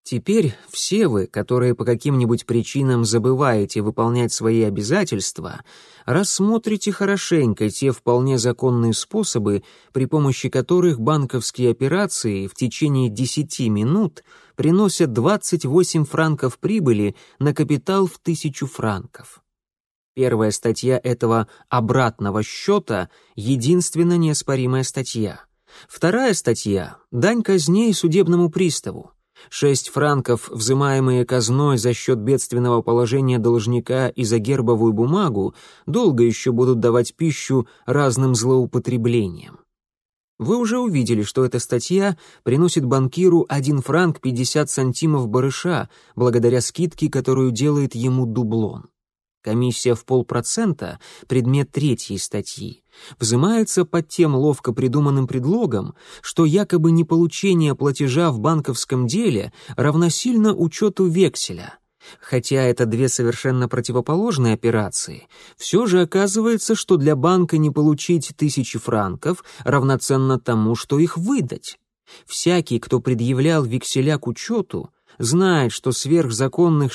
Теперь все вы, которые по каким-нибудь причинам забываете выполнять свои обязательства, рассмотрите хорошенько те вполне законные способы, при помощи которых банковские операции в течение 10 минут приносят 28 франков прибыли на капитал в 1000 франков. Первая статья этого обратного счета — единственно неоспоримая статья. Вторая статья — дань казне и судебному приставу. 6 франков, взимаемые казной за счет бедственного положения должника и за гербовую бумагу, долго еще будут давать пищу разным злоупотреблениям. Вы уже увидели, что эта статья приносит банкиру 1 франк 50 сантимов барыша, благодаря скидке, которую делает ему дублон. Комиссия в 0,5%, предмет третьей статьи, взимается под тем ловко придуманным предлогом, что якобы неполучение платежа в банковском деле равносильно учету векселя. Хотя это две совершенно противоположные операции, все же оказывается, что для банка не получить 1000 франков равноценно тому, что их выдать. Всякий, кто предъявлял векселя к учету, знает, что сверх законных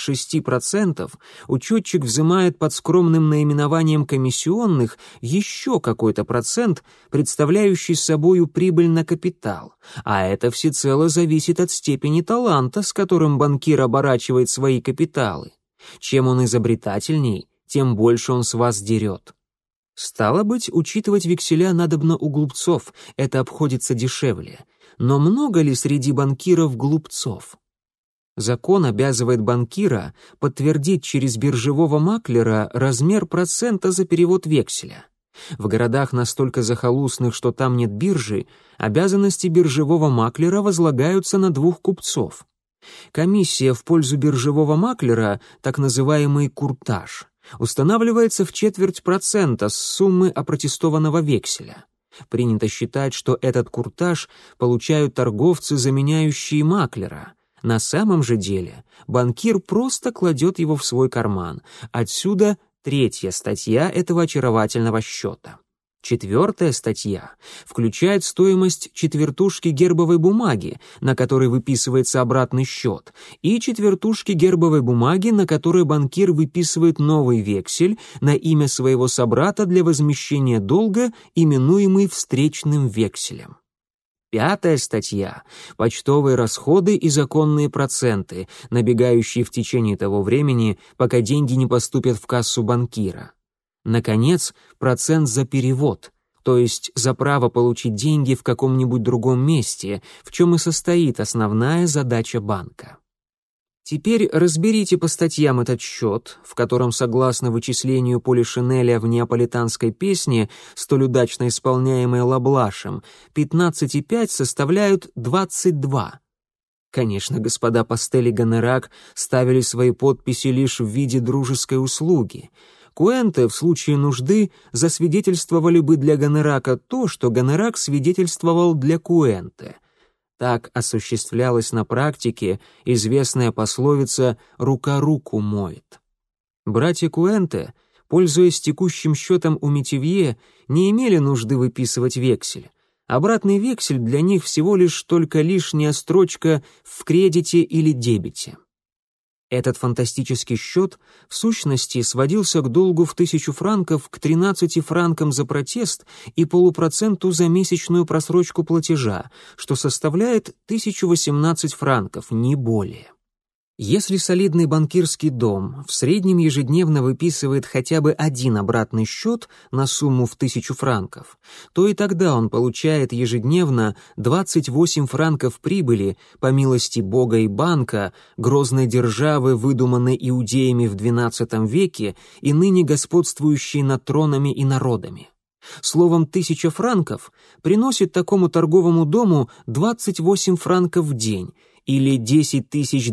6% учетчик взимает под скромным наименованием комиссионных еще какой-то процент, представляющий собою прибыль на капитал, а это всецело зависит от степени таланта, с которым банкир оборачивает свои капиталы. Чем он изобретательней, тем больше он с вас дерет. Стало быть, учитывать векселя надобно у глупцов, это обходится дешевле. Но много ли среди банкиров глупцов? Закон обязывает банкира подтвердить через биржевого маклера размер процента за перевод векселя. В городах настолько захолустных, что там нет биржи, обязанности биржевого маклера возлагаются на 2 купцов. Комиссия в пользу биржевого маклера, так называемый куртаж, устанавливается в 0,25% с суммы опротестованного векселя. Принято считать, что этот куртаж получают торговцы, заменяющие маклера. На самом же деле банкир просто кладет его в свой карман. Отсюда третья статья этого очаровательного счета. Четвертая статья включает стоимость четвертушки гербовой бумаги, на которой выписывается обратный счет, и четвертушки гербовой бумаги, на которой банкир выписывает новый вексель на имя своего собрата для возмещения долга, именуемый встречным векселем. Пятая статья — почтовые расходы и законные проценты, набегающие в течение того времени, пока деньги не поступят в кассу банкира. Наконец, процент за перевод, то есть за право получить деньги в каком-нибудь другом месте, в чем и состоит основная задача банка. Теперь разберите по статьям этот счет, в котором, согласно вычислению Полишинеля в неаполитанской песне, столь удачно исполняемой Лаблашем, 15,5 составляют 22. Конечно, господа Пастель и Гонерак ставили свои подписи лишь в виде дружеской услуги. Куэнте в случае нужды засвидетельствовали бы для Гонерака то, что Гонерак свидетельствовал для Куэнте. Так осуществлялась на практике известная пословица «рука руку моет». Братья Куэнте, пользуясь текущим счетом у Метивье, не имели нужды выписывать вексель. Обратный вексель для них всего лишь только лишняя строчка в кредите или дебете. Этот фантастический счет в сущности сводился к долгу в 1000 франков, к 13 франкам за протест и 0,5% за месячную просрочку платежа, что составляет 1018 франков, не более. Если солидный банкирский дом в среднем ежедневно выписывает хотя бы один обратный счет на сумму в 1000 франков, то и тогда он получает ежедневно 28 франков прибыли, по милости Бога и банка, грозной державы, выдуманной иудеями в XII веке и ныне господствующей над тронами и народами. Словом, 1000 франков приносит такому торговому дому 28 франков в день, или 10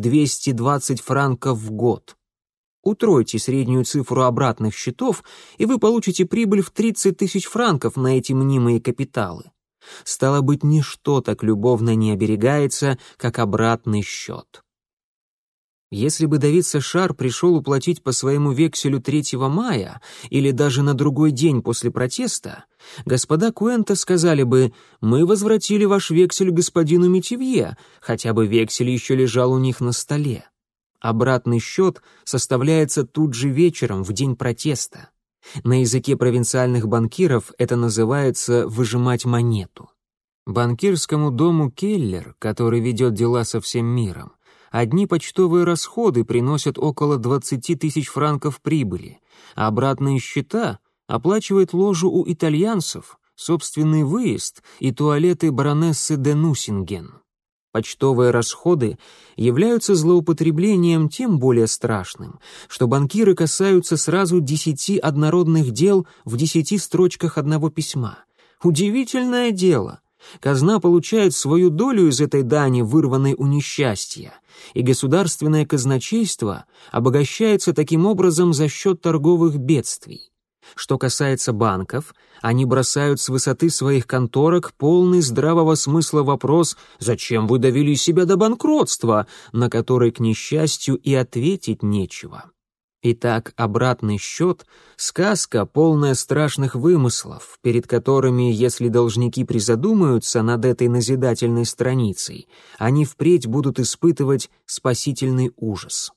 220 франков в год. Утройте среднюю цифру обратных счетов, и вы получите прибыль в 30 000 франков на эти мнимые капиталы. Стало быть, ничто так любовно не оберегается, как обратный счет. Если бы Давид Сешар пришел уплатить по своему векселю 3 мая или даже на другой день после протеста, господа Куэнто сказали бы: «Мы возвратили ваш вексель господину Метивье», хотя бы вексель еще лежал у них на столе. Обратный счет составляется тут же вечером, в день протеста. На языке провинциальных банкиров это называется «выжимать монету». Банкирскому дому Келлер, который ведет дела со всем миром, одни почтовые расходы приносят около 20 тысяч франков прибыли, а обратные счета оплачивает ложу у итальянцев, собственный выезд и туалеты баронессы де Нусинген. Почтовые расходы являются злоупотреблением тем более страшным, что банкиры касаются сразу 10 однородных дел в 10 строчках одного письма. Удивительное дело. Казна получает свою долю из этой дани, вырванной у несчастья, и государственное казначейство обогащается таким образом за счет торговых бедствий. Что касается банков, они бросают с высоты своих конторок полный здравого смысла вопрос: «Зачем вы довели себя до банкротства?», на который, к несчастью, и ответить нечего. Итак, обратный счет — сказка, полная страшных вымыслов, перед которыми, если должники призадумаются над этой назидательной страницей, они впредь будут испытывать спасительный ужас.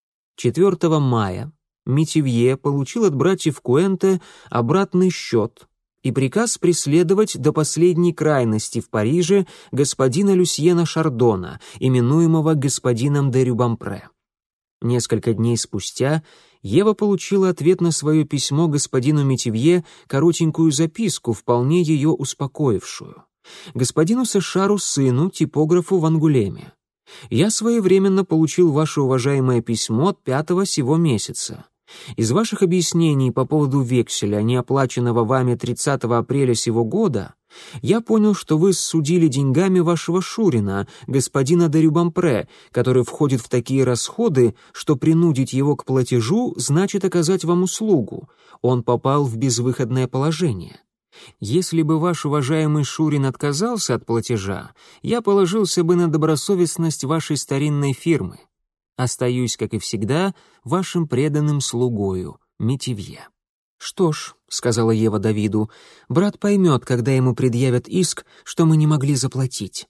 4 мая Метивье получил от братьев Куэнто обратный счет и приказ преследовать до последней крайности в Париже господина Люсьена Шардона, именуемого господином де Рюбампре. Несколько дней спустя Ева получила ответ на свое письмо господину Метивье, коротенькую записку, вполне ее успокоившую. Господину Сешару, сыну, типографу в Ангулеме. «Я своевременно получил ваше уважаемое письмо от 5 сего месяца. Из ваших объяснений по поводу векселя, неоплаченного вами 30 апреля сего года, я понял, что вы ссудили деньгами вашего шурина, господина де Рюбампре, который входит в такие расходы, что принудить его к платежу значит оказать вам услугу. Он попал в безвыходное положение. Если бы ваш уважаемый шурин отказался от платежа, я положился бы на добросовестность вашей старинной фирмы. Остаюсь, как и всегда, вашим преданным слугою, Метивье». «Что ж», — сказала Ева Давиду, — «брат поймет, когда ему предъявят иск, что мы не могли заплатить».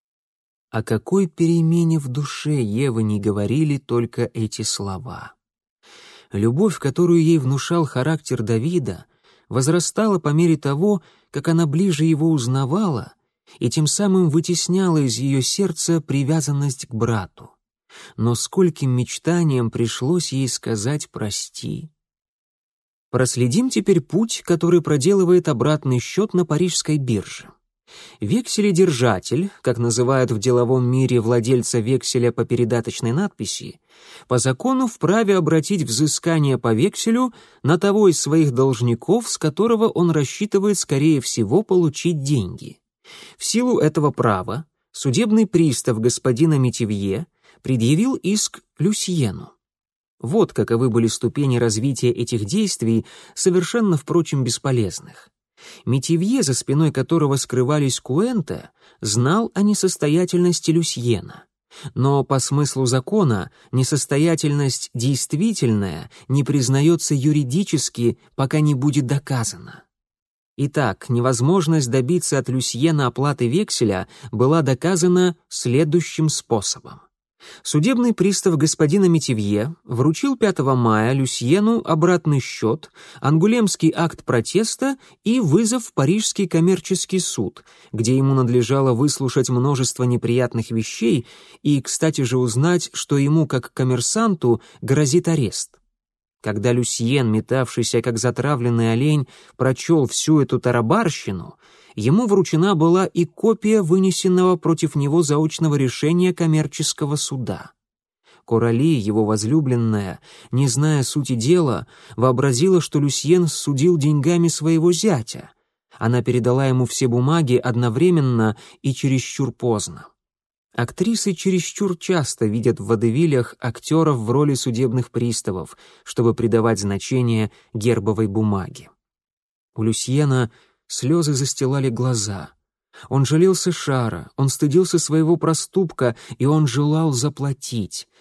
О какой перемене в душе Евы не говорили только эти слова. Любовь, которую ей внушал характер Давида, возрастала по мере того, как она ближе его узнавала, и тем самым вытесняла из ее сердца привязанность к брату. Но скольким мечтаниям пришлось ей сказать «прости». Проследим теперь путь, который проделывает обратный счет на парижской бирже. Векселедержатель, как называют в деловом мире владельца векселя по передаточной надписи, по закону вправе обратить взыскание по векселю на того из своих должников, с которого он рассчитывает, скорее всего, получить деньги. В силу этого права судебный пристав господина Метивье предъявил иск Люсьену. Вот каковы были ступени развития этих действий, совершенно, впрочем, бесполезных. Метивье, за спиной которого скрывались Куэнто, знал о несостоятельности Люсьена. Но по смыслу закона несостоятельность действительная не признается юридически, пока не будет доказана. Итак, невозможность добиться от Люсьена оплаты векселя была доказана следующим способом. Судебный пристав господина Метивье вручил 5 мая Люсьену обратный счет, ангулемский акт протеста и вызов в Парижский коммерческий суд, где ему надлежало выслушать множество неприятных вещей и, кстати же, узнать, что ему, как коммерсанту, грозит арест. Когда Люсьен, метавшийся как затравленный олень, прочел всю эту тарабарщину, ему вручена была и копия вынесенного против него заочного решения коммерческого суда. Корали, его возлюбленная, не зная сути дела, вообразила, что Люсьен судил деньгами своего зятя. Она передала ему все бумаги одновременно и чересчур поздно. Актрисы чересчур часто видят в водевилях актеров в роли судебных приставов, чтобы придавать значение гербовой бумаге. У Люсьена слезы застилали глаза. Он жалел Сешара, он стыдился своего проступка, и он желал заплатить.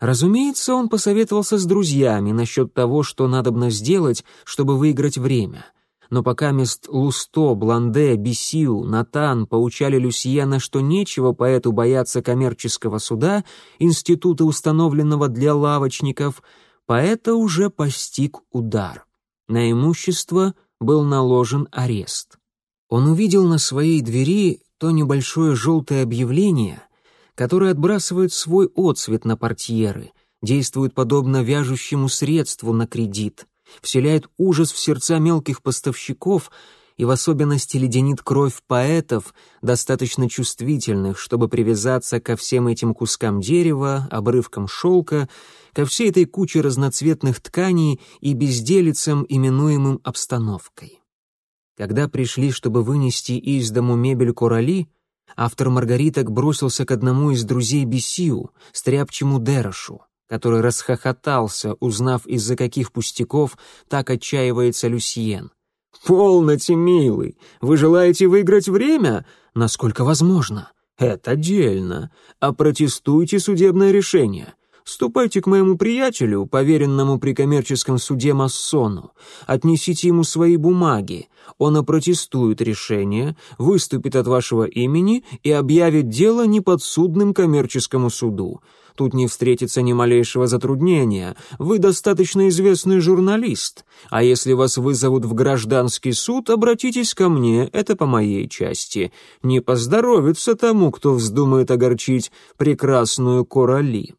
Разумеется, он посоветовался с друзьями насчет того, что надобно сделать, чтобы выиграть время. Но пока мест Лусто, Бланде, Бисиу, Натан поучали Люсьена, что нечего поэту бояться коммерческого суда, института, установленного для лавочников, поэта уже постиг удар. На имущество был наложен арест. Он увидел на своей двери то небольшое желтое объявление, которое отбрасывает свой отсвет на портьеры, действует подобно вяжущему средству на кредит, вселяет ужас в сердца мелких поставщиков и в особенности леденит кровь поэтов, достаточно чувствительных, чтобы привязаться ко всем этим кускам дерева, обрывкам шелка, ко всей этой куче разноцветных тканей и безделицам, именуемым обстановкой. Когда пришли, чтобы вынести из дому мебель Корали, автор «Маргариток» бросился к одному из друзей Бисиу, стряпчему Дерошу, который расхохотался, узнав, из-за каких пустяков так отчаивается Люсьен. «Полноте, милый! Вы желаете выиграть время? Насколько возможно. Это дельно. Опротестуйте судебное решение. Ступайте к моему приятелю, поверенному при коммерческом суде Массону. Отнесите ему свои бумаги. Он опротестует решение, выступит от вашего имени и объявит дело неподсудным коммерческому суду. Тут не встретится ни малейшего затруднения. Вы достаточно известный журналист. А если вас вызовут в гражданский суд, обратитесь ко мне, это по моей части. Не поздоровится тому, кто вздумает огорчить прекрасную Корали».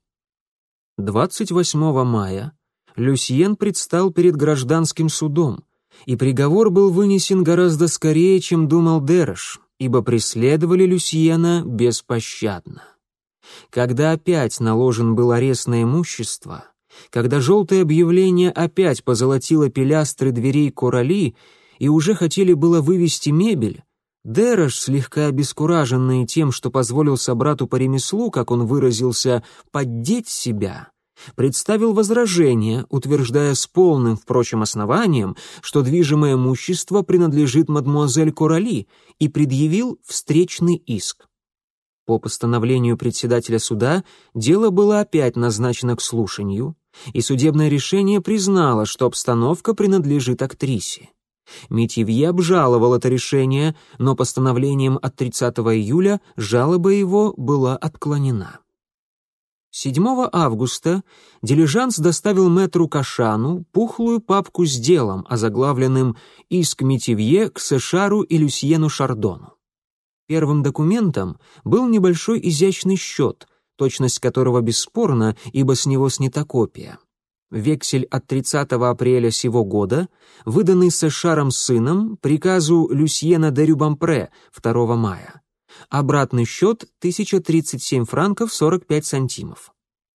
28 мая Люсьен предстал перед гражданским судом, и приговор был вынесен гораздо скорее, чем думал Дерош, ибо преследовали Люсьена беспощадно. Когда опять наложен был арест на имущество, когда желтое объявление опять позолотило пилястры дверей Корали и уже хотели было вывести мебель, Дерош, слегка обескураженный тем, что позволил собрату по ремеслу, как он выразился, поддеть себя, представил возражение, утверждая с полным, впрочем, основанием, что движимое имущество принадлежит мадемуазель Корали, и предъявил встречный иск. По постановлению председателя суда дело было опять назначено к слушанию, и судебное решение признало, что обстановка принадлежит актрисе. Метивье обжаловал это решение, но постановлением от 30 июля жалоба его была отклонена. 7 августа дилижанс доставил мэтру Кашану пухлую папку с делом, озаглавленным «Иск Метивье к Сэшару и Люсьену Шардону». Первым документом был небольшой изящный счет, точность которого бесспорна, ибо с него снята копия. Вексель от 30 апреля сего года, выданный Сэшаром сыном приказу Люсьена де Рюбампре 2 мая. Обратный счет 1037 франков 45 сантимов.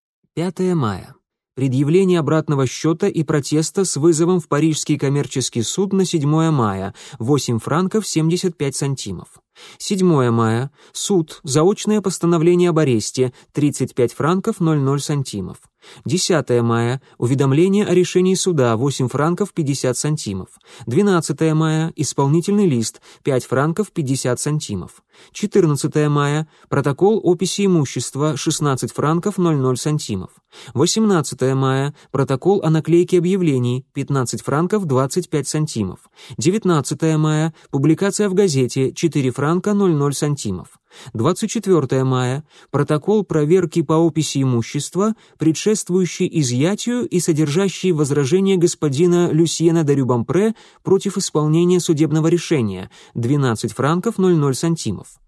5 мая. Предъявление обратного счета и протеста с вызовом в Парижский коммерческий суд на 7 мая, 8 франков 75 сантимов. 7 мая. Суд. Заочное постановление об аресте. 35 франков 00 сантимов. 10 мая. Уведомление о решении суда. 8 франков 50 сантимов. 12 мая. Исполнительный лист. 5 франков 50 сантимов. 14 мая. Протокол описи имущества. 16 франков 00 сантимов. 18 мая. Протокол о наклейке объявлений. 15 франков 25 сантимов. 19 мая. Публикация в газете. 4 франка 00 сантимов. 24 мая. Протокол проверки по описи имущества, предшествующий изъятию и содержащий возражение господина Люсьена де Рюбампре против исполнения судебного решения. 12 франков 00 сантимов.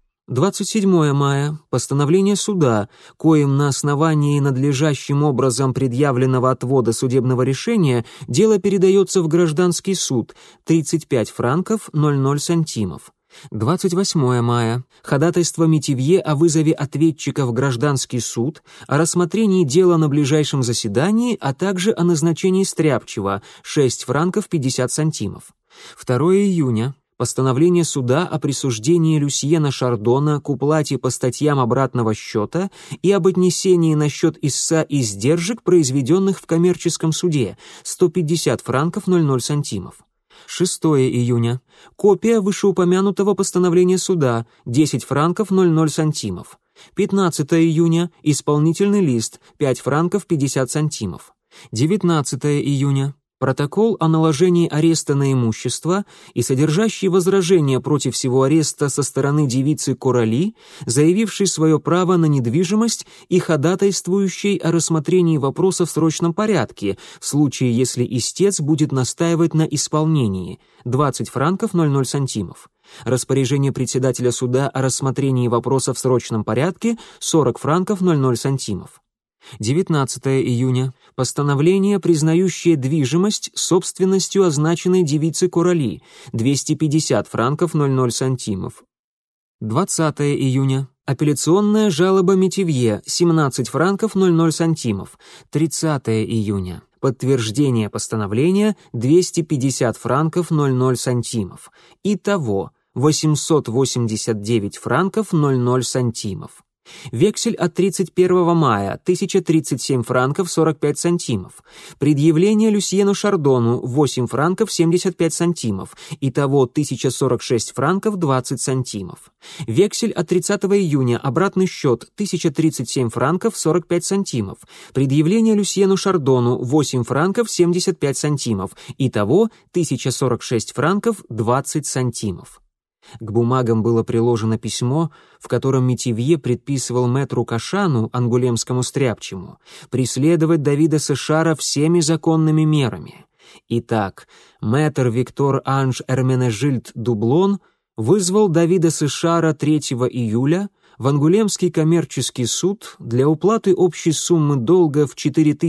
27 мая. Постановление суда, коим на основании надлежащим образом предъявленного отвода судебного решения дело передается в гражданский суд. 35 франков 00 сантимов. 28 мая. Ходатайство Метивье о вызове ответчика в гражданский суд, о рассмотрении дела на ближайшем заседании, а также о назначении стряпчего. 6 франков 50 сантимов. 2 июня. Постановление суда о присуждении Люсьена Шардона к уплате по статьям обратного счета и об отнесении на счет истца издержек, произведенных в коммерческом суде. 150 франков 00 сантимов. 6 июня. Копия вышеупомянутого постановления суда. 10 франков 00 сантимов. 15 июня — исполнительный лист, 5 франков 50 сантимов. 19 июня — протокол о наложении ареста на имущество и содержащий возражение против всего ареста со стороны девицы Корали, заявившей свое право на недвижимость и ходатайствующей о рассмотрении вопроса в срочном порядке, в случае, если истец будет настаивать на исполнении, 20 франков 00 сантимов. Распоряжение председателя суда о рассмотрении вопроса в срочном порядке, 40 франков 00 сантимов. 19 июня. Постановление, признающее движимость собственностью означенной девицы Корали, 250 франков 00 сантимов. 20 июня. Апелляционная жалоба Метивье, 17 франков 00 сантимов. 30 июня. Подтверждение постановления, 250 франков 00 сантимов. Итого 889 франков 00 сантимов. Вексель от 31 мая, 1037 франков 45 сантимов. Предъявление Люсьену Шардону, 8 франков 75 сантимов. Итого 1046 франков 20 сантимов. Вексель от 30 июня, обратный счет, 1037 франков 45 сантимов. Предъявление Люсьену Шардону, 8 франков 75 сантимов. Итого 1046 франков 20 сантимов. К бумагам было приложено письмо, в котором Метивье предписывал мэтру Кашану, ангулемскому стряпчему, преследовать Давида Сешара всеми законными мерами. Итак, мэтр Виктор Анж Эрменежильд Дублон вызвал Давида Сешара 3 июля в Ангулемский коммерческий суд для уплаты общей суммы долга в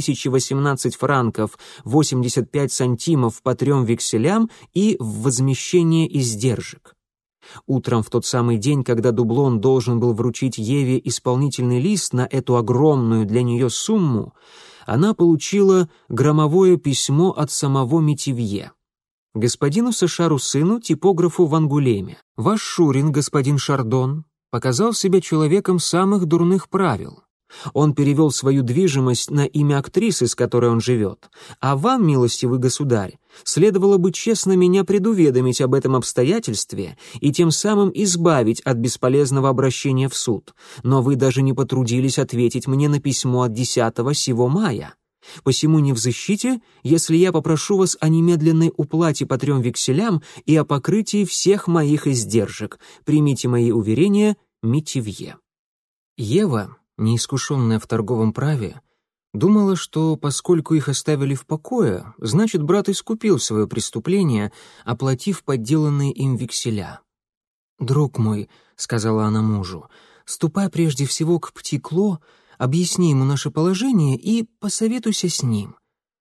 4018 франков 85 сантимов по 3 векселям и в возмещение издержек. Утром в тот самый день, когда Дублон должен был вручить Еве исполнительный лист на эту огромную для нее сумму, она получила громовое письмо от самого Метивье. Господину Сешару сыну, типографу в Ангулеме. Ваш Шурин, господин Шардон, показал себя человеком самых дурных правил. Он перевел свою движимость на имя актрисы, с которой он живет, а вам, милостивый государь, следовало бы честно меня предуведомить об этом обстоятельстве и тем самым избавить от бесполезного обращения в суд, но вы даже не потрудились ответить мне на письмо от 10 сего мая. Посему не взыщите, если я попрошу вас о немедленной уплате по 3 векселям и о покрытии всех моих издержек. Примите мои уверения, Метивье». Ева, неискушенная в торговом праве, думала, что, поскольку их оставили в покое, значит, брат искупил свое преступление, оплатив подделанные им векселя. «Друг мой», — сказала она мужу, — «ступай прежде всего к Птикло, объясни ему наше положение и посоветуйся с ним».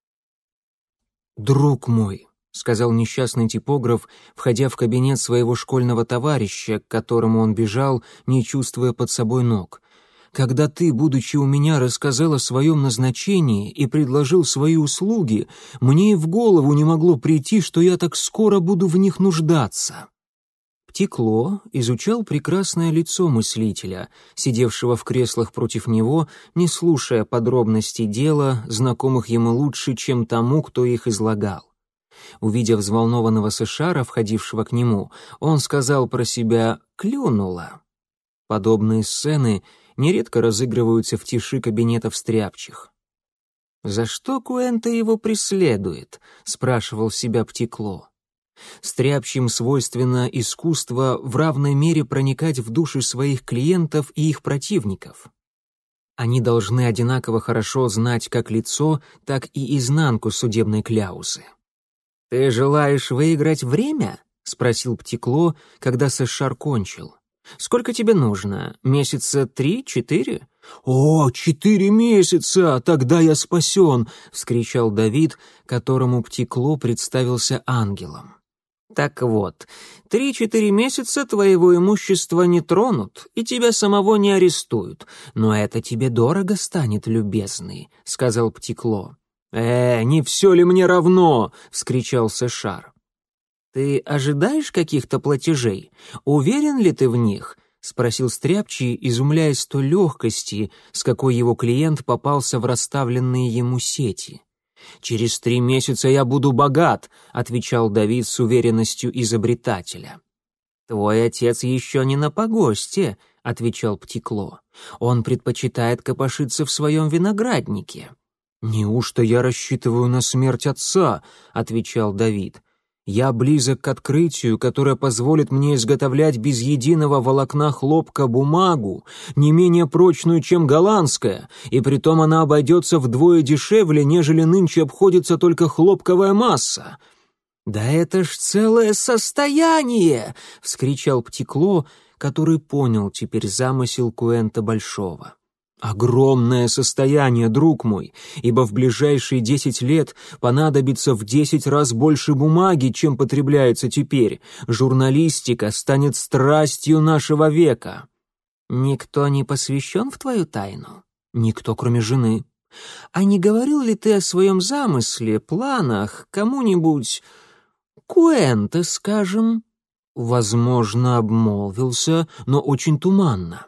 «Друг мой», — сказал несчастный типограф, входя в кабинет своего школьного товарища, к которому он бежал, не чувствуя под собой ног, «когда ты, будучи у меня, рассказал о своем назначении и предложил свои услуги, мне и в голову не могло прийти, что я так скоро буду в них нуждаться». Птикло изучал прекрасное лицо мыслителя, сидевшего в креслах против него, не слушая подробностей дела, знакомых ему лучше, чем тому, кто их излагал. Увидев взволнованного Сешара, входившего к нему, он сказал про себя «клюнула». Подобные сцены нередко разыгрываются в тиши кабинетов стряпчих. «За что Куэнто его преследует?» — спрашивал себя Птикло. Стряпчим свойственно искусство в равной мере проникать в души своих клиентов и их противников. Они должны одинаково хорошо знать как лицо, так и изнанку судебной кляузы. «Ты желаешь выиграть время?» — спросил Птикло, когда Сешар кончил. «Сколько тебе нужно? Месяца 3-4?» «О, 4 месяца! Тогда я спасен!» — вскричал Давид, которому Птикло представился ангелом. «Так вот, 3-4 месяца твоего имущества не тронут, и тебя самого не арестуют, но это тебе дорого станет, любезный», — сказал Птикло. Не все ли мне равно?» — вскричал Сешар. «Ты ожидаешь каких-то платежей? Уверен ли ты в них?» — спросил стряпчий, изумляясь той легкости, с какой его клиент попался в расставленные ему сети. «Через 3 месяца я буду богат», — отвечал Давид с уверенностью изобретателя. «Твой отец еще не на погосте», — — отвечал Птикло. «Он предпочитает копошиться в своем винограднике». «Неужто я рассчитываю на смерть отца?» — отвечал Давид. «Я близок к открытию, которое позволит мне изготовлять без единого волокна хлопка бумагу, не менее прочную, чем голландская, и притом она обойдется вдвое дешевле, нежели нынче обходится только хлопковая масса». «Да это ж целое состояние!» — вскричал Птикло, который понял теперь замысел Куэнта Большого. «Огромное состояние, друг мой, ибо в ближайшие 10 лет понадобится в 10 раз больше бумаги, чем потребляется теперь. Журналистика станет страстью нашего века». «Никто не посвящен в твою тайну?» «Никто, кроме жены». «А не говорил ли ты о своем замысле, планах кому-нибудь, Куэнте, скажем?» «Возможно, обмолвился, но очень туманно».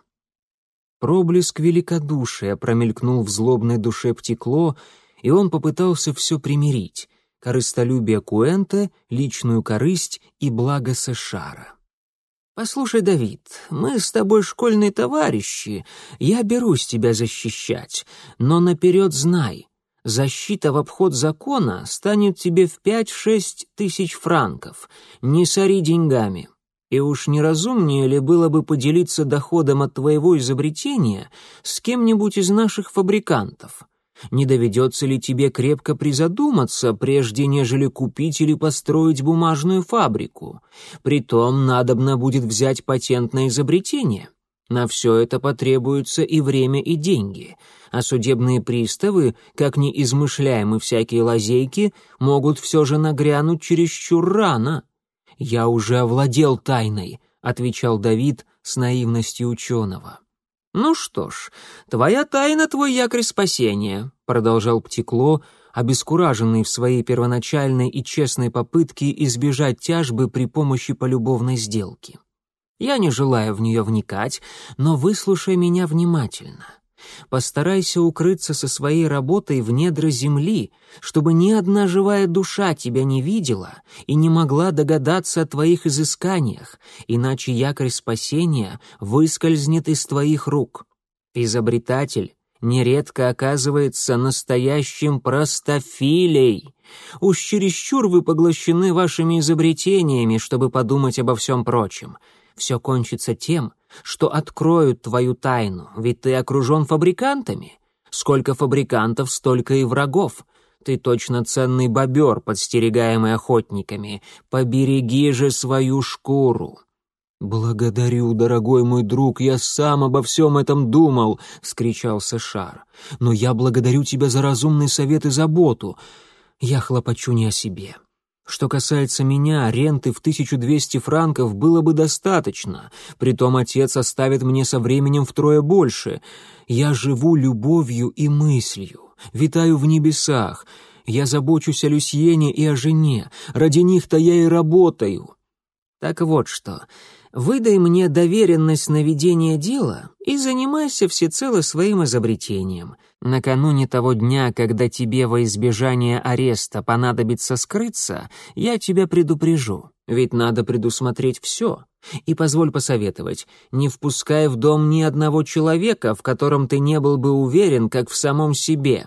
Проблеск великодушия промелькнул в злобной душе Птикло, и он попытался все примирить — корыстолюбие Куэнте, личную корысть и благо Сэшара. «Послушай, Давид, мы с тобой школьные товарищи, я берусь тебя защищать, но наперед знай, защита в обход закона станет тебе в 5-6 тысяч франков, не сори деньгами». И уж неразумнее ли было бы поделиться доходом от твоего изобретения с кем-нибудь из наших фабрикантов? Не доведется ли тебе крепко призадуматься, прежде нежели купить или построить бумажную фабрику? Притом надобно будет взять патент на изобретение. На все это потребуется и время, и деньги, а судебные приставы, как ни измышляемы всякие лазейки, могут все же нагрянуть чересчур рано. «Я уже овладел тайной», — отвечал Давид с наивностью ученого. «Ну что ж, твоя тайна — твой якорь спасения», — продолжал Птикло, обескураженный в своей первоначальной и честной попытке избежать тяжбы при помощи полюбовной сделки. «Я не желаю в нее вникать, но выслушай меня внимательно. Постарайся укрыться со своей работой в недра земли, чтобы ни одна живая душа тебя не видела и не могла догадаться о твоих изысканиях, иначе якорь спасения выскользнет из твоих рук. Изобретатель нередко оказывается настоящим простофилей. Уж чересчур вы поглощены вашими изобретениями, чтобы подумать обо всем прочем. Все кончится тем, что откроют твою тайну, ведь ты окружен фабрикантами. Сколько фабрикантов, столько и врагов. Ты точно ценный бобер, подстерегаемый охотниками. Побереги же свою шкуру». «Благодарю, дорогой мой друг, я сам обо всем этом думал», — вскричал Сэшар. «Но я благодарю тебя за разумный совет и заботу. Я хлопочу не о себе. Что касается меня, ренты в 1200 франков было бы достаточно, притом отец оставит мне со временем втрое больше. Я живу любовью и мыслью, витаю в небесах, я забочусь о Люсьене и о жене, ради них-то я и работаю». «Так вот что, выдай мне доверенность на ведение дела и занимайся всецело своим изобретением. Накануне того дня, когда тебе во избежание ареста понадобится скрыться, я тебя предупрежу, ведь надо предусмотреть все. И позволь посоветовать, не впускай в дом ни одного человека, в котором ты не был бы уверен, как в самом себе».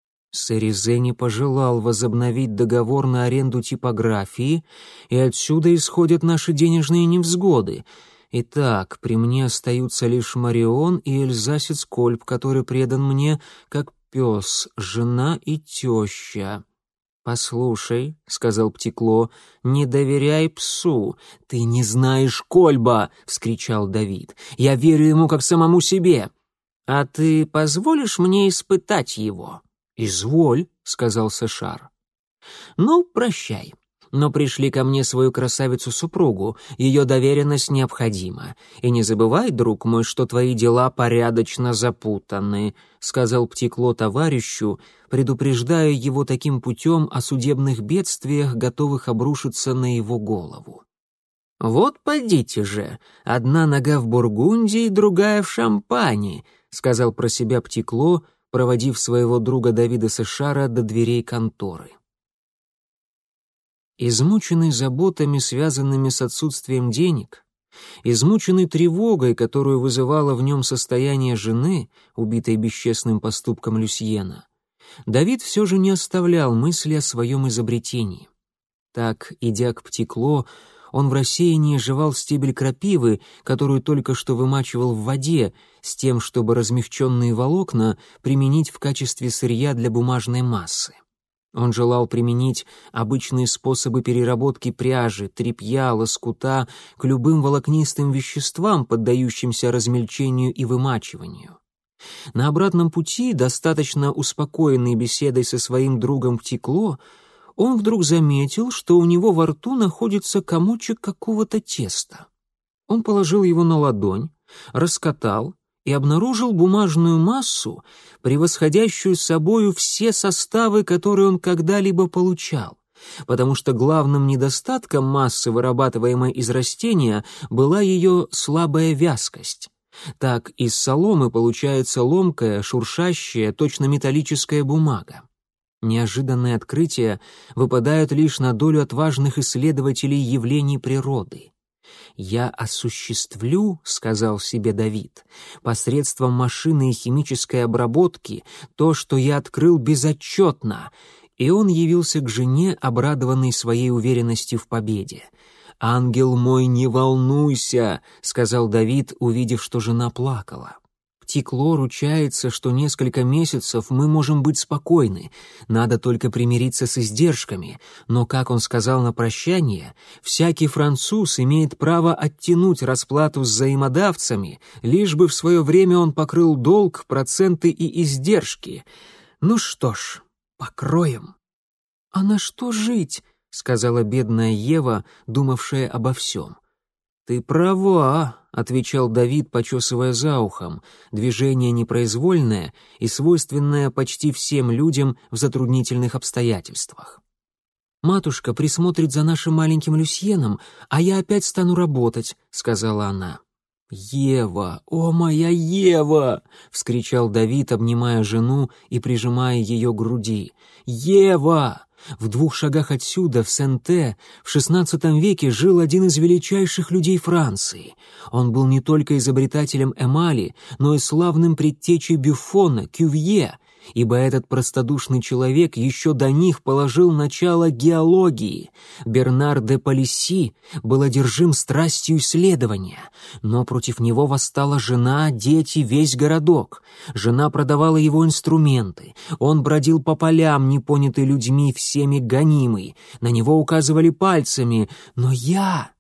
Сэризе не пожелал возобновить договор на аренду типографии, и отсюда исходят наши денежные невзгоды. Итак, при мне остаются лишь Марион и эльзасец Кольб, который предан мне как пес, жена и теща. «Послушай», — сказал Птикло, — «не доверяй псу». «Ты не знаешь Кольба!» — вскричал Давид. «Я верю ему как самому себе». «А ты позволишь мне испытать его?» «Изволь», — сказал Сэшар. «Ну, прощай. Но пришли ко мне свою красавицу-супругу, ее доверенность необходима. И не забывай, друг мой, что твои дела порядочно запутаны», — сказал Птикло товарищу, предупреждая его таким путем о судебных бедствиях, готовых обрушиться на его голову. «Вот подите же, одна нога в Бургундии, другая в Шампани», — сказал про себя Птикло, проводив своего друга Давида Сэшара до дверей конторы. Измученный заботами, связанными с отсутствием денег, Измученный тревогой, которую вызывало в нем состояние жены, убитой бесчестным поступком Люсьена, Давид все же не оставлял мысли о своем изобретении. Так, идя к Птикло, он в рассеянии жевал стебель крапивы, которую только что вымачивал в воде, с тем, чтобы размягченные волокна применить в качестве сырья для бумажной массы. Он желал применить обычные способы переработки пряжи, тряпья, лоскута к любым волокнистым веществам, поддающимся размельчению и вымачиванию. На обратном пути, достаточно успокоенный беседой со своим другом Птикло, он вдруг заметил, что у него во рту находится комочек какого-то теста. Он положил его на ладонь, раскатал и обнаружил бумажную массу, превосходящую собою все составы, которые он когда-либо получал, потому что главным недостатком массы, вырабатываемой из растения, была ее слабая вязкость. Так из соломы получается ломкая, шуршащая, точно металлическая бумага. Неожиданные открытия выпадают лишь на долю отважных исследователей явлений природы. «Я осуществлю, — сказал себе Давид, — посредством машины и химической обработки то, что я открыл безотчетно», и он явился к жене, обрадованный своей уверенностью в победе. «Ангел мой, не волнуйся», — сказал Давид, увидев, что жена плакала. Птикло ручается, что несколько месяцев мы можем быть спокойны, надо только примириться с издержками, но, как он сказал на прощание, всякий француз имеет право оттянуть расплату с взаимодавцами, лишь бы в свое время он покрыл долг, проценты и издержки. Ну что ж, покроем. «А на что жить?» — сказала бедная Ева, думавшая обо всем. «Ты права», — отвечал Давид, почесывая за ухом, движение непроизвольное и свойственное почти всем людям в затруднительных обстоятельствах. «Матушка присмотрит за нашим маленьким Люсьеном, а я опять стану работать», — сказала она. «Ева, о моя Ева!» — вскричал Давид, обнимая жену и прижимая ее к груди. «Ева! В 2 шагах отсюда, в Сен-Те, в XVI веке жил один из величайших людей Франции. Он был не только изобретателем эмали, но и славным предтечей Бюфона, Кювье, ибо этот простодушный человек еще до них положил начало геологии. Бернар де Палисси был одержим страстью исследования, но против него восстала жена, дети, весь городок. Жена продавала его инструменты, он бродил по полям, не понятый людьми, всеми гонимый, на него указывали пальцами, но я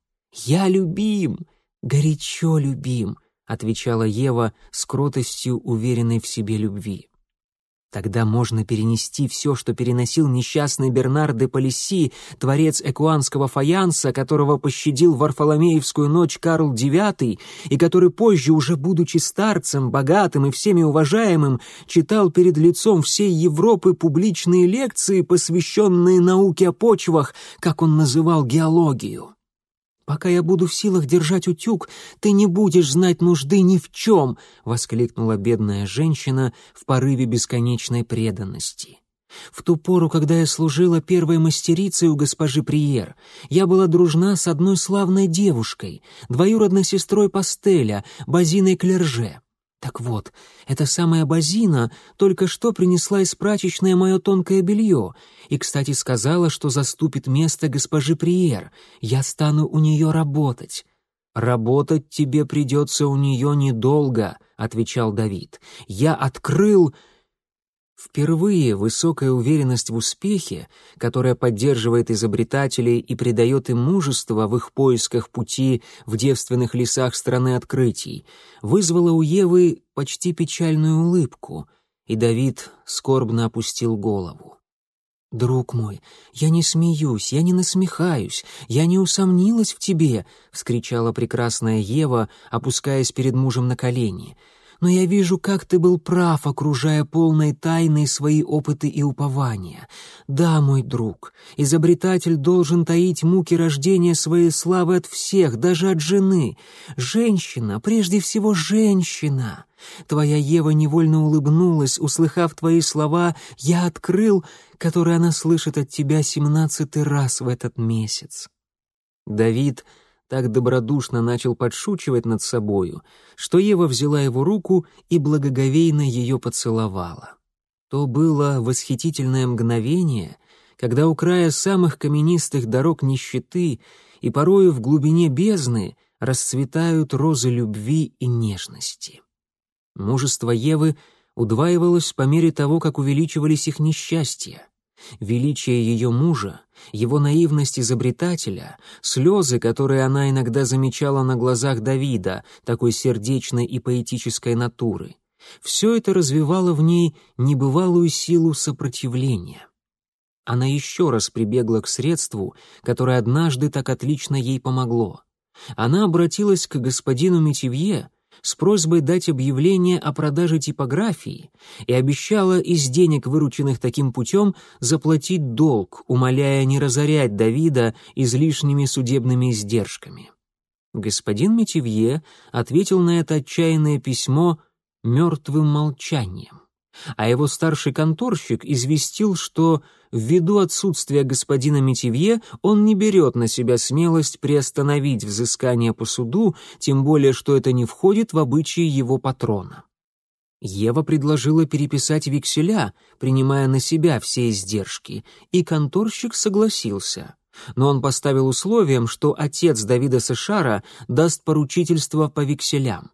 любим, горячо любим», — отвечала Ева с кротостью, уверенной в себе любви. Тогда можно перенести все, что переносил несчастный Бернар де Палисси, творец экуанского фаянса, которого пощадил в Варфоломеевскую ночь Карл IX, и который позже, уже будучи старцем, богатым и всеми уважаемым, читал перед лицом всей Европы публичные лекции, посвященные науке о почвах, как он называл геологию. «Пока я буду в силах держать утюг, ты не будешь знать нужды ни в чем!» — воскликнула бедная женщина в порыве бесконечной преданности. «В ту пору, когда я служила первой мастерицей у госпожи Приер, я была дружна с одной славной девушкой, двоюродной сестрой Пастеля, Базиной Клерже. Так вот, эта самая Базина только что принесла из прачечной мое тонкое белье и, кстати, сказала, что заступит место госпожи Приер. Я стану у нее работать». «Работать тебе придется у нее недолго», — отвечал Давид. «Я открыл...» Впервые высокая уверенность в успехе, которая поддерживает изобретателей и придает им мужество в их поисках пути в девственных лесах страны открытий, вызвала у Евы почти печальную улыбку, и Давид скорбно опустил голову. «Друг мой, я не смеюсь, я не насмехаюсь, я не усомнилась в тебе», — вскричала прекрасная Ева, опускаясь перед мужем на колени. «Но я вижу, как ты был прав, окружая полной тайной свои опыты и упования. Да, мой друг, изобретатель должен таить муки рождения своей славы от всех, даже от жены. Женщина, прежде всего женщина. Твоя Ева невольно улыбнулась, услыхав твои слова «я открыл», которые она слышит от тебя 17-й раз в этот месяц». Давид так добродушно начал подшучивать над собою, что Ева взяла его руку и благоговейно ее поцеловала. То было восхитительное мгновение, когда у края самых каменистых дорог нищеты и порою в глубине бездны расцветают розы любви и нежности. Мужество Евы удваивалось по мере того, как увеличивались их несчастья. Величие ее мужа, его наивность изобретателя, слезы, которые она иногда замечала на глазах Давида, такой сердечной и поэтической натуры, все это развивало в ней небывалую силу сопротивления. Она еще раз прибегла к средству, которое однажды так отлично ей помогло. Она обратилась к господину Метивье с просьбой дать объявление о продаже типографии и обещала из денег, вырученных таким путем, заплатить долг, умоляя не разорять Давида излишними судебными издержками. Господин Метивье ответил на это отчаянное письмо мертвым молчанием, а его старший конторщик известил, что ввиду отсутствия господина Метивье он не берет на себя смелость приостановить взыскание по суду, тем более что это не входит в обычаи его патрона. Ева предложила переписать векселя, принимая на себя все издержки, и конторщик согласился. Но он поставил условием, что отец Давида Сешара даст поручительство по векселям.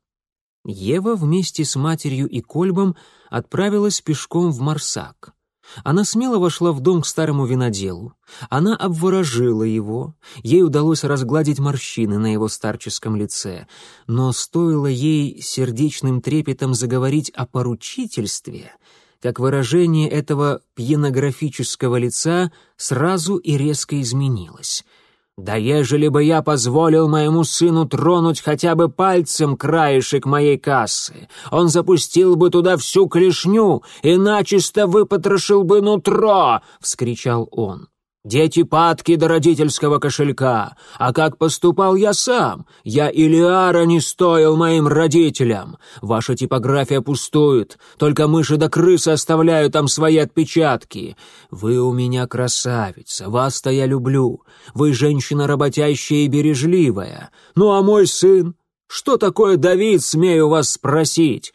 Ева вместе с матерью и Кольбом отправилась пешком в Марсак. Она смело вошла в дом к старому виноделу. Она обворожила его, ей удалось разгладить морщины на его старческом лице, но стоило ей сердечным трепетом заговорить о поручительстве, как выражение этого пьянографического лица сразу и резко изменилось. «Да ежели бы я позволил моему сыну тронуть хотя бы пальцем краешек моей кассы, он запустил бы туда всю клешню и начисто выпотрошил бы нутро!» — вскричал он. «Дети падки до родительского кошелька, а как поступал я сам? Я и лиара не стоил моим родителям. Ваша типография пустует, только мыши да крысы оставляют там свои отпечатки. Вы у меня красавица, вас-то я люблю. Вы женщина работящая и бережливая. Ну а мой сын? Что такое Давид, смею вас спросить?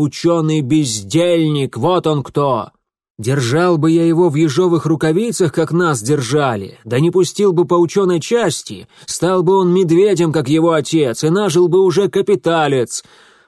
Ученый-бездельник, вот он кто!» Держал бы я его в ежовых рукавицах, как нас держали, да не пустил бы по ученой части, стал бы он медведем, как его отец, и нажил бы уже капиталец.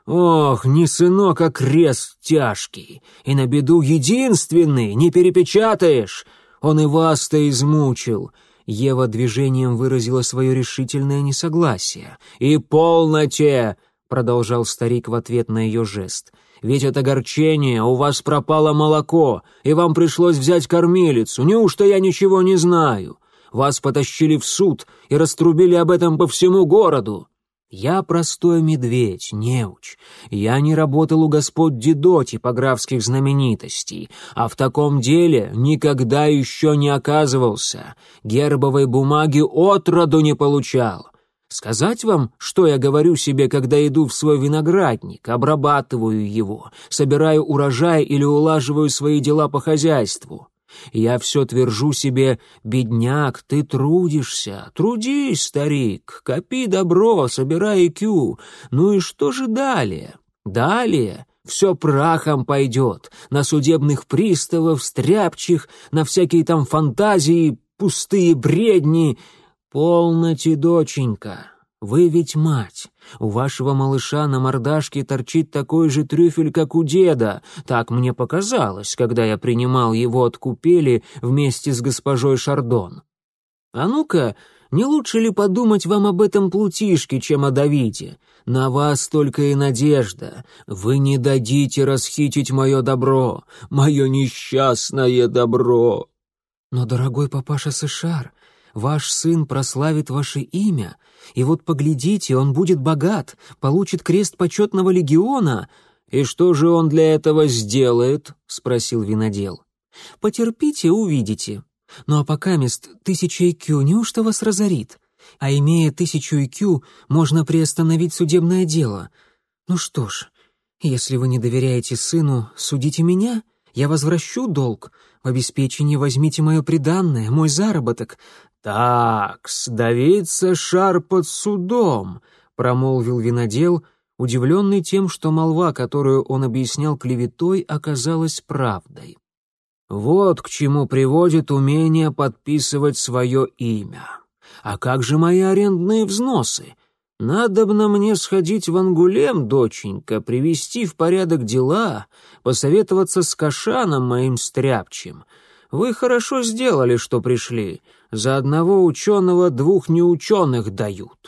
Ох, не сынок, а крест тяжкий, и на беду единственный, не перепечатаешь. Он и вас-то измучил». Ева движением выразила свое решительное несогласие. «И полноте!» — продолжал старик в ответ на ее жест. «Ведь от огорчения у вас пропало молоко, и вам пришлось взять кормилицу. Неужто я ничего не знаю? Вас потащили в суд и раструбили об этом по всему городу. Я простой медведь, неуч. Я не работал у господ Дидо, типографских знаменитостей, а в таком деле никогда еще не оказывался. Гербовой бумаги отроду не получал. Сказать вам, что я говорю себе, когда иду в свой виноградник, обрабатываю его, собираю урожай или улаживаю свои дела по хозяйству? Я все твержу себе: бедняк, ты трудишься, трудись, старик, копи добро, собирай IQ. Ну и что же далее? Далее все прахом пойдет, на судебных приставов, стряпчих, на всякие там фантазии, пустые бредни. «Полноте, доченька, вы ведь мать. У вашего малыша на мордашке торчит такой же трюфель, как у деда. Так мне показалось, когда я принимал его от купели вместе с госпожой Шардон. А ну-ка, не лучше ли подумать вам об этом плутишке, чем о Давиде? На вас только и надежда. Вы не дадите расхитить мое добро, мое несчастное добро». «Но, дорогой папаша Сешар, ваш сын прославит ваше имя, и вот поглядите, он будет богат, получит крест почетного легиона». «И что же он для этого сделает?» — спросил винодел. «Потерпите, увидите. Ну а покамест 1000 IQ неужто вас разорит? А имея 1000 IQ, можно приостановить судебное дело. Ну что ж, если вы не доверяете сыну, судите меня. Я возвращу долг. В обеспечении возьмите мое приданное, мой заработок». «Так-с, давиться шар под судом», — промолвил винодел, удивленный тем, что молва, которую он объяснял клеветой, оказалась правдой. «Вот к чему приводит умение подписывать свое имя. А как же мои арендные взносы? Надобно мне сходить в Ангулем, доченька, привести в порядок дела, посоветоваться с Кашаном моим стряпчим. Вы хорошо сделали, что пришли. За одного ученого 2 неученых дают».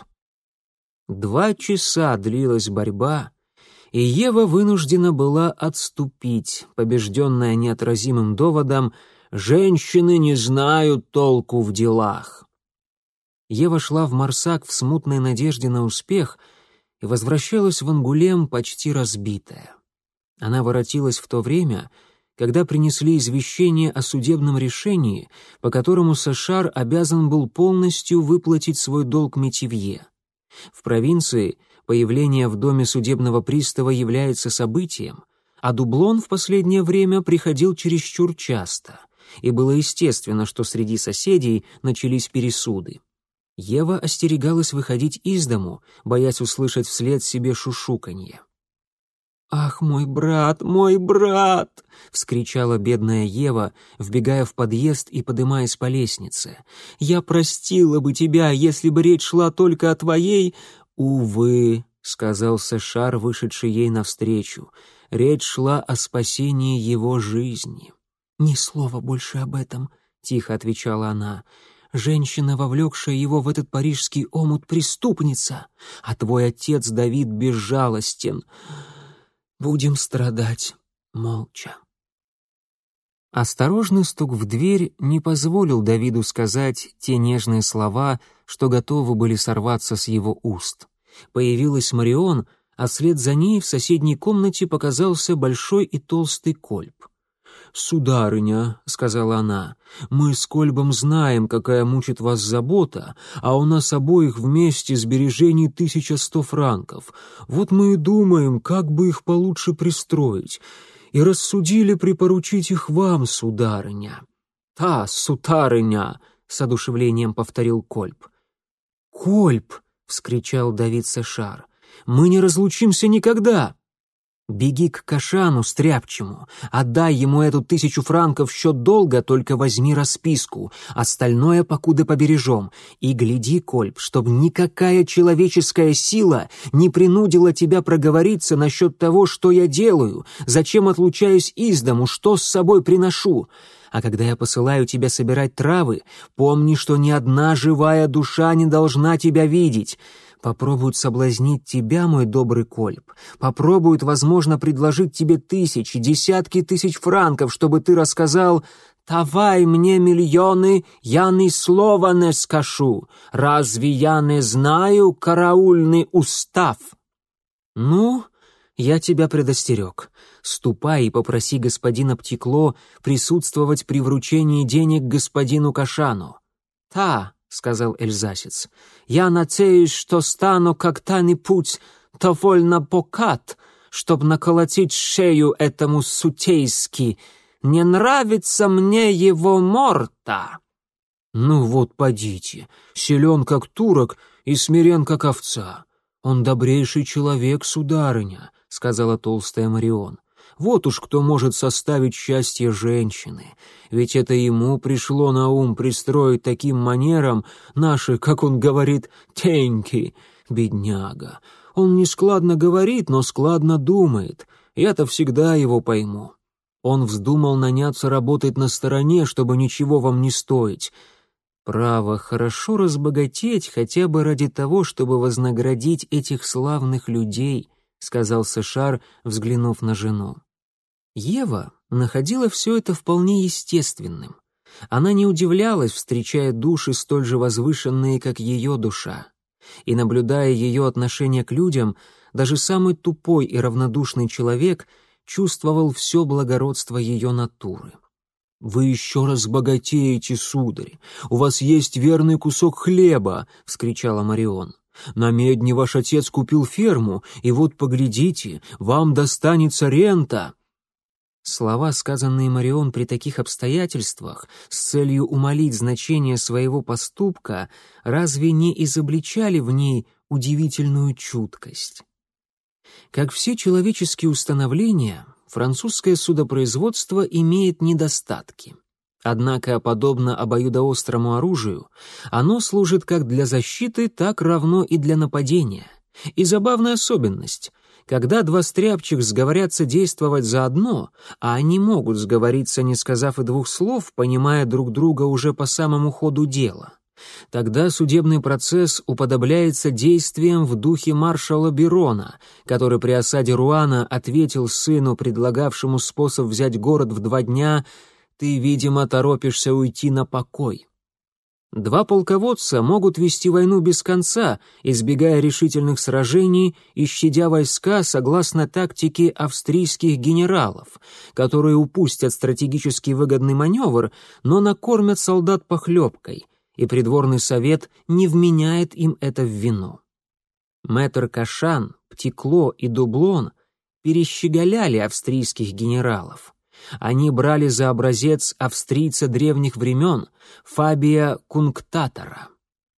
2 часа длилась борьба, и Ева вынуждена была отступить, побежденная неотразимым доводом «женщины не знают толку в делах». Ева шла в Марсак в смутной надежде на успех и возвращалась в Ангулем почти разбитая. Она воротилась в то время, когда принесли извещение о судебном решении, по которому Сашар обязан был полностью выплатить свой долг Метивье. В провинции появление в доме судебного пристава является событием, а Дублон в последнее время приходил чересчур часто, и было естественно, что среди соседей начались пересуды. Ева остерегалась выходить из дому, боясь услышать вслед себе шушуканье. «Ах, мой брат, мой брат!» — вскричала бедная Ева, вбегая в подъезд и подымаясь по лестнице. «Я простила бы тебя, если бы речь шла только о твоей...» «Увы», — сказал Сашар, вышедший ей навстречу, — «речь шла о спасении его жизни». «Ни слова больше об этом», — тихо отвечала она. «Женщина, вовлекшая его в этот парижский омут, преступница, а твой отец Давид безжалостен. Будем страдать молча». Осторожный стук в дверь не позволил Давиду сказать те нежные слова, что готовы были сорваться с его уст. Появилась Марион, а вслед за ней в соседней комнате показался большой и толстый Кольб. «Сударыня», — сказала она, — «мы с Кольбом знаем, какая мучит вас забота, а у нас обоих вместе сбережений 1100 франков. Вот мы и думаем, как бы их получше пристроить, и рассудили припоручить их вам, сударыня». «Та, сударыня», — с одушевлением повторил Кольб. «Кольб», — вскричал Давид Сашар, — «мы не разлучимся никогда». «Беги к Кашану, стряпчему, отдай ему эту 1000 франков в счет долга, только возьми расписку, остальное покуда побережем. И гляди, Кольб, чтоб никакая человеческая сила не принудила тебя проговориться насчет того, что я делаю, зачем отлучаюсь из дому, что с собой приношу. А когда я посылаю тебя собирать травы, помни, что ни одна живая душа не должна тебя видеть». Попробуют соблазнить тебя, мой добрый Кольб. Попробуют, возможно, предложить тебе тысячи, десятки тысяч франков, чтобы ты рассказал: «Давай мне миллионы, я ни слова не скажу. Разве я не знаю караульный устав?» «Ну, я тебя предостерег. Ступай и попроси господина Птекло присутствовать при вручении денег господину Кашану». «Та», — сказал эльзасец, — «я надеюсь, что стану когда-нибудь довольно богат, чтоб наколотить шею этому сутейски. Не нравится мне его морда». «Ну вот, подите, силен как турок и смирен как овца. Он добрейший человек, сударыня», — сказала толстая Марион. «Вот уж кто может составить счастье женщины. Ведь это ему пришло на ум пристроить таким манером наши, как он говорит, теньки. Бедняга. Он не складно говорит, но складно думает. Я-то всегда его пойму. Он вздумал наняться работать на стороне, чтобы ничего вам не стоить. Право, хорошо разбогатеть хотя бы ради того, чтобы вознаградить этих славных людей», — сказал Сашар, взглянув на жену. Ева находила все это вполне естественным. Она не удивлялась, встречая души столь же возвышенные, как ее душа. И, наблюдая ее отношение к людям, даже самый тупой и равнодушный человек чувствовал все благородство ее натуры. «Вы еще разбогатеете, сударь! У вас есть верный кусок хлеба!» — вскричала Марион. «На Медне ваш отец купил ферму, и вот, поглядите, вам достанется рента!» Слова, сказанные Марион при таких обстоятельствах, с целью умалить значение своего поступка, разве не изобличали в ней удивительную чуткость? Как все человеческие установления, французское судопроизводство имеет недостатки. Однако, подобно обоюдоострому оружию, оно служит как для защиты, так равно и для нападения. И забавная особенность — когда два стряпчих сговорятся действовать заодно, а они могут сговориться, не сказав и двух слов, понимая друг друга уже по самому ходу дела, тогда судебный процесс уподобляется действиям в духе маршала Бирона, который при осаде Руана ответил сыну, предлагавшему способ взять город в 2 дня: «Ты, видимо, торопишься уйти на покой». Два полководца могут вести войну без конца, избегая решительных сражений и щадя войска согласно тактике австрийских генералов, которые упустят стратегически выгодный маневр, но накормят солдат похлебкой, и придворный совет не вменяет им это в вину. Мэтр Кашан, Птикло и Дублон перещеголяли австрийских генералов. Они брали за образец австрийца древних времен Фабия Кунктатора.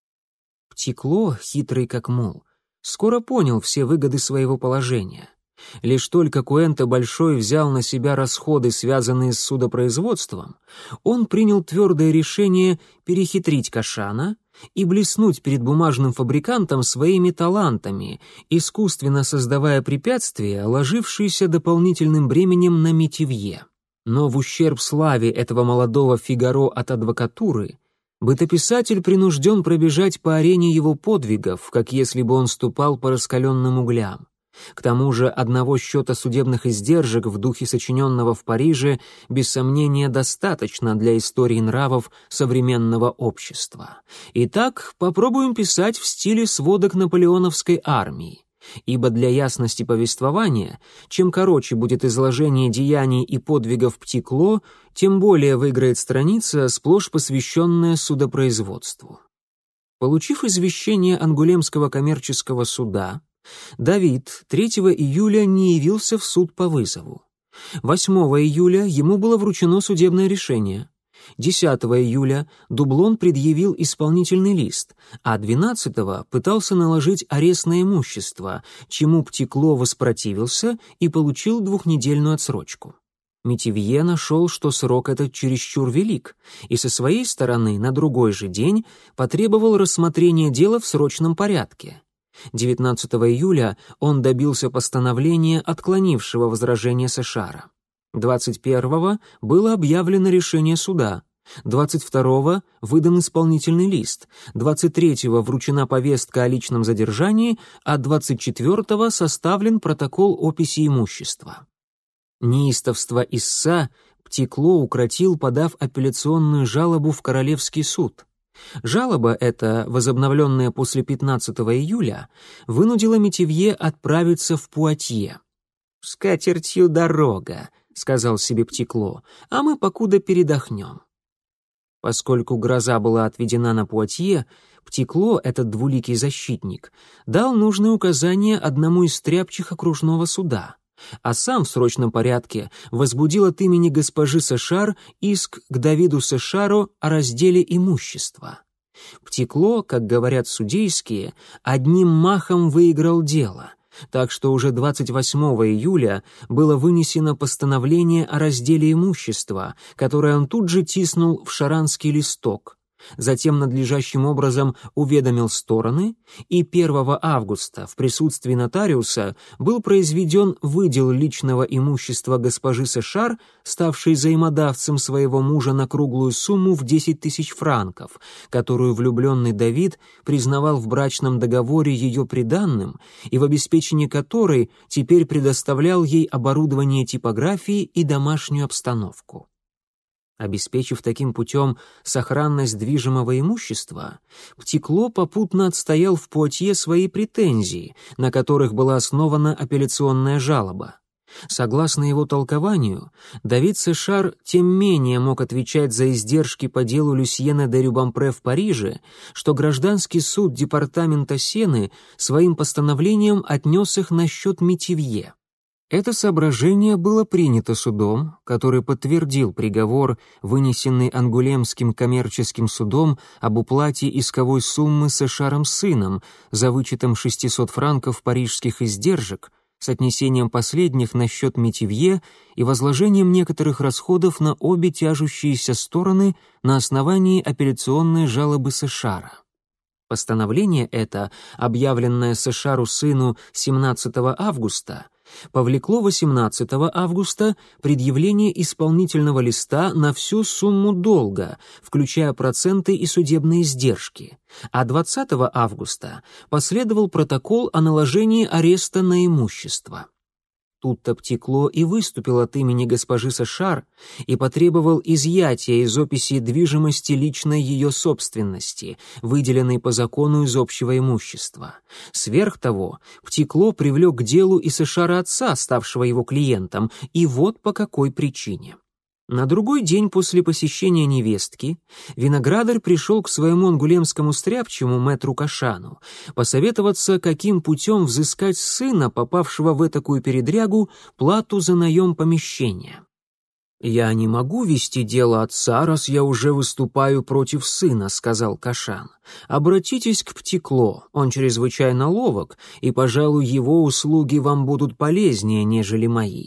Птикло, хитрый как мул, скоро понял все выгоды своего положения. Лишь только Куэнто Большой взял на себя расходы, связанные с судопроизводством, он принял твердое решение перехитрить Кашана и блеснуть перед бумажным фабрикантом своими талантами, искусственно создавая препятствия, ложившиеся дополнительным бременем на Метивье. Но в ущерб славе этого молодого Фигаро от адвокатуры бытописатель принужден пробежать по арене его подвигов, как если бы он ступал по раскаленным углям. К тому же одного счета судебных издержек в духе сочиненного в Париже без сомнения достаточно для истории нравов современного общества. Итак, попробуем писать в стиле сводок наполеоновской армии. Ибо для ясности повествования, чем короче будет изложение деяний и подвигов Птикло, тем более выиграет страница, сплошь посвященная судопроизводству. Получив извещение Ангулемского коммерческого суда, Давид 3 июля не явился в суд по вызову. 8 июля ему было вручено судебное решение. 10 июля Дублон предъявил исполнительный лист, а 12-го пытался наложить арест на имущество, чему Птикло воспротивился и получил 2-недельную отсрочку. Метивье нашел, что срок этот чересчур велик, и со своей стороны на другой же день потребовал рассмотрения дела в срочном порядке. 19 июля он добился постановления, отклонившего возражение Сэшара. 21-го было объявлено решение суда, 22-го выдан исполнительный лист, 23-го вручена повестка о личном задержании, а 24-го составлен протокол описи имущества. Неистовство истца Птикло укротил, подав апелляционную жалобу в Королевский суд. Жалоба эта, возобновленная после 15 июля, вынудила Метивье отправиться в Пуатье. «С катертью дорога», — сказал себе Птикло, — «а мы покуда передохнем». Поскольку гроза была отведена на Пуатье, Птикло, этот двуликий защитник, дал нужные указания одному из стряпчих окружного суда, а сам в срочном порядке возбудил от имени госпожи Сэшар иск к Давиду Сэшару о разделе имущества. Птикло, как говорят судейские, одним махом выиграл дело, так что уже 28 июля было вынесено постановление о разделе имущества, которое он тут же тиснул в шаранский листок. Затем надлежащим образом уведомил стороны, и 1 августа в присутствии нотариуса был произведен выдел личного имущества госпожи Сэшар, ставшей взаимодавцем своего мужа на круглую сумму в 10 000 франков, которую влюбленный Давид признавал в брачном договоре ее приданным и в обеспечении которой теперь предоставлял ей оборудование типографии и домашнюю обстановку. Обеспечив таким путем сохранность движимого имущества, Птикло попутно отстоял в Пуатье свои претензии, на которых была основана апелляционная жалоба. Согласно его толкованию, Давид Сэшар тем менее мог отвечать за издержки по делу Люсьена де Рюбампре в Париже, что гражданский суд департамента Сены своим постановлением отнес их на счет Метивье. Это соображение было принято судом, который подтвердил приговор, вынесенный Ангулемским коммерческим судом об уплате исковой суммы Сэшаром сыном за вычетом 600 франков парижских издержек, с отнесением последних на счет Метивье и возложением некоторых расходов на обе тяжущиеся стороны на основании апелляционной жалобы Сэшара. Постановление это, объявленное Сэшару сыну 17 августа, повлекло 18 августа предъявление исполнительного листа на всю сумму долга, включая проценты и судебные издержки, а 20 августа последовал протокол о наложении ареста на имущество. Тут-то Птикло и выступил от имени госпожи Сэшар и потребовал изъятия из описи движимости личной ее собственности, выделенной по закону из общего имущества. Сверх того, Птикло привлек к делу и Сэшара отца, ставшего его клиентом, и вот по какой причине. На другой день после посещения невестки виноградарь пришел к своему ангулемскому стряпчему мэтру Кашану посоветоваться, каким путем взыскать с сына, попавшего в этакую передрягу, плату за наем помещения. «Я не могу вести дело отца, раз я уже выступаю против сына», — сказал Кашан. «Обратитесь к Птикло, он чрезвычайно ловок, и, пожалуй, его услуги вам будут полезнее, нежели мои».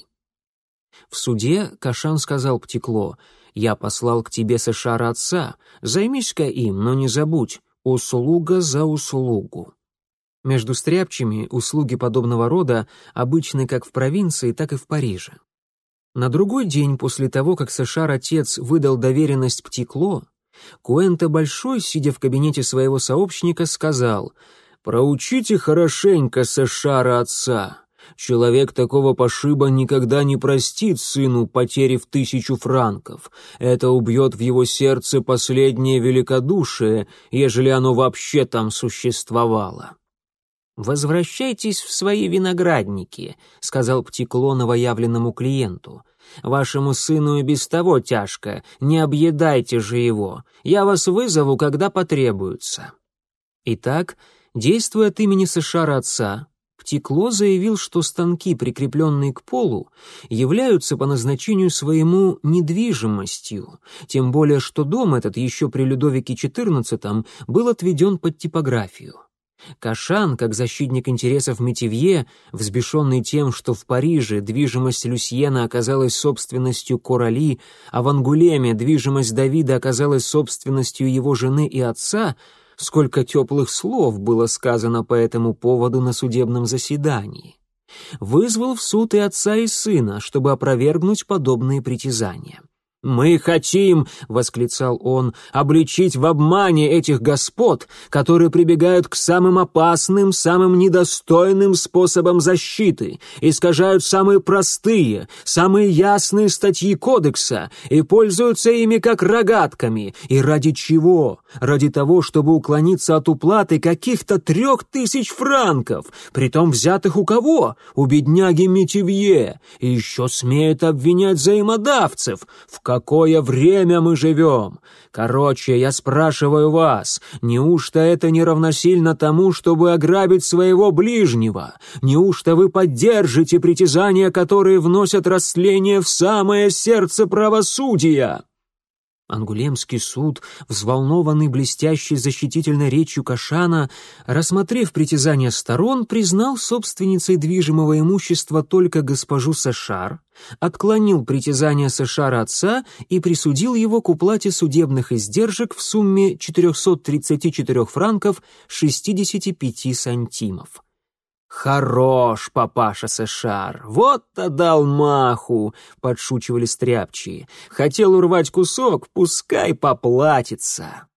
В суде Кашан сказал Птикло: «Я послал к тебе Сэшара отца, займись-ка им, но не забудь, услуга за услугу». Между стряпчими услуги подобного рода обычны как в провинции, так и в Париже. На другой день после того, как Сэшар отец выдал доверенность Птикло, Куэнте Большой, сидя в кабинете своего сообщника, сказал: «Проучите хорошенько Сэшара отца. Человек такого пошиба никогда не простит сыну потери в 1000 франков. Это убьет в его сердце последнее великодушие, ежели оно вообще там существовало». «Возвращайтесь в свои виноградники», — сказал Птикло новоявленному клиенту. «Вашему сыну и без того тяжко, не объедайте же его. Я вас вызову, когда потребуется». Итак, действуя от имени Сэшара отца, Птикло заявил, что станки, прикрепленные к полу, являются по назначению своему недвижимостью, тем более что дом этот еще при Людовике XIV был отведен под типографию. Кашан, как защитник интересов Метивье, взбешенный тем, что в Париже движимость Люсьена оказалась собственностью Корали, а в Ангулеме движимость Давида оказалась собственностью его жены и отца, сколько теплых слов было сказано по этому поводу на судебном заседании, вызвал в суд и отца, и сына, чтобы опровергнуть подобные притязания. «Мы хотим, — восклицал он, — обличить в обмане этих господ, которые прибегают к самым опасным, самым недостойным способам защиты, искажают самые простые, самые ясные статьи кодекса и пользуются ими как рогатками. И ради чего? Ради того, чтобы уклониться от уплаты каких-то 3000 франков, притом взятых у кого? У бедняги Метивье. И еще смеют обвинять взаимодавцев. В какое время мы живем? Короче, я спрашиваю вас, неужто это не равносильно тому, чтобы ограбить своего ближнего? Неужто вы поддержите притязания, которые вносят растление в самое сердце правосудия?» Ангулемский суд, взволнованный блестящей защитительной речью Кашана, рассмотрев притязания сторон, признал собственницей движимого имущества только госпожу Сэшар, отклонил притязания Сэшара отца и присудил его к уплате судебных издержек в сумме 434 франков 65 сантимов. «Хорош, папаша Сэшар, вот-то дал маху!» — подшучивали стряпчие. «Хотел урвать кусок, пускай поплатится!»